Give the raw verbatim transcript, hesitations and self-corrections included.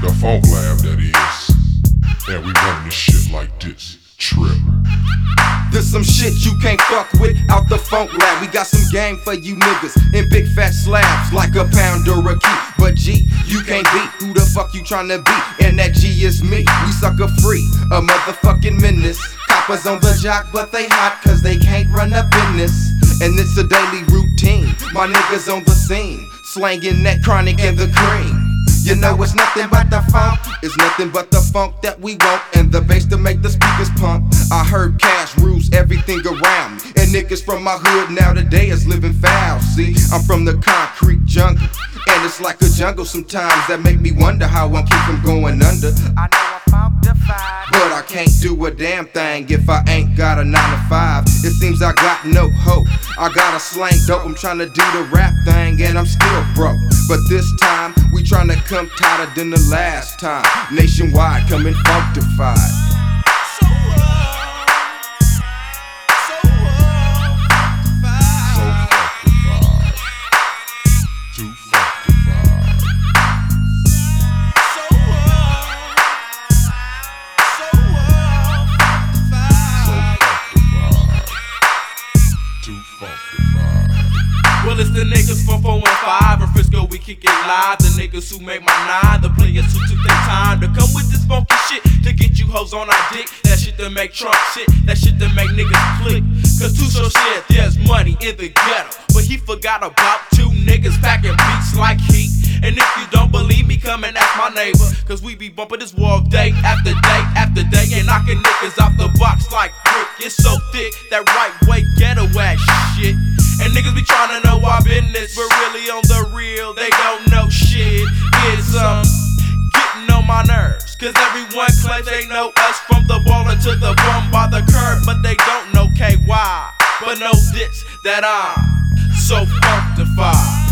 The Funk Lab, that is. And we running this shit like this. Trip. There's some shit you can't fuck with out the Funk Lab. We got some game for you niggas in big fat slabs like a pound or a key. But G, you can't beat who the fuck you tryna be, and that G is me. We sucker free, a motherfucking menace. Coppers on the jock, but they hot cause they can't run a business. And it's a daily routine, my niggas on the scene, slanging that chronic and the cream. You know it's nothing but the funk, it's nothing but the funk that we want, and the bass to make the speakers pump. I heard cash rules everything around me, and niggas from my hood now today is living foul. See, I'm from the concrete jungle, and it's like a jungle sometimes that make me wonder how I'm keep from going under. I know I'm funkified, but I can't do a damn thing if I ain't got a nine to five. It seems I got no hope, I gotta slang dope. I'm tryna do the rap thing and I'm still broke, but this time we tryna come tighter than the last time. Nationwide coming funkified. So funkified. Too funkified. So funkified. Too funkified. Well, it's the niggas from four one five or Frisco, we kick it live. The niggas who make my nine, the players who took their time to come with this funky shit to get you hoes on our dick. That shit to make Trump shit, that shit to make niggas click. Cause Tuso said there's money in the ghetto, but he forgot about two niggas packing beats like heat. And if you don't believe me, come and ask my neighbor, cause we be bumping this wall day after day after day, and knocking niggas out the box like brick. It's so thick, that right way ghetto ass shit. And niggas be tryna know our business, but really on the real, they don't know shit. It's um, getting on my nerves, cause everyone claims they know us from the baller to the bum by the curb, but they don't know K Y, but know this, that I'm so funkified.